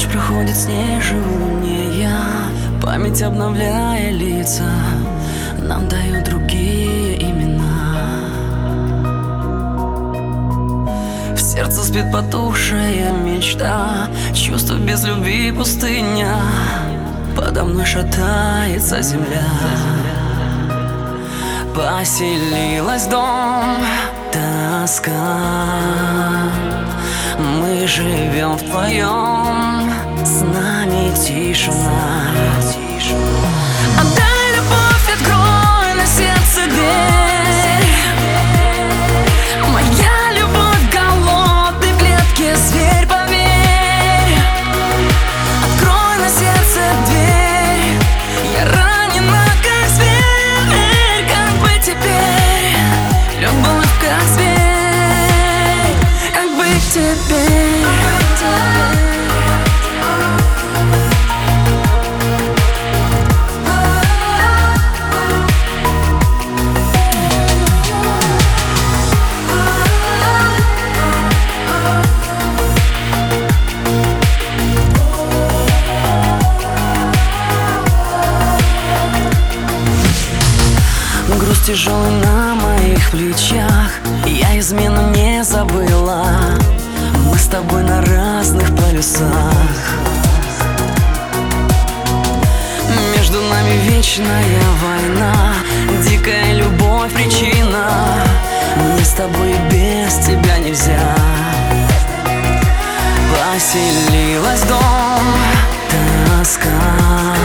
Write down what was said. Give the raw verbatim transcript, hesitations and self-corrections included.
проходит, с ней живу не я. Память, обновляя лица, нам дают другие имена. В сердце спит потухшая мечта, чувство без любви пустыня. Подо мной шатается земля. Поселилась дом, тоска. Мы живем вдвоем, с нами тишина. Отдай любовь, открой на сердце дверь. Моя любовь, голодный в клетке зверь, поверь. Открой на сердце дверь. Я ранена, как зверь. Как быть теперь? Любовь, как зверь. Как быть теперь? Груз тяжелый на моих плечах, я измену не забыла. Мы с тобой на разных полюсах. Между нами вечная война, дикая любовь причина. Мне с тобой без тебя нельзя. Поселилась дом, тоска.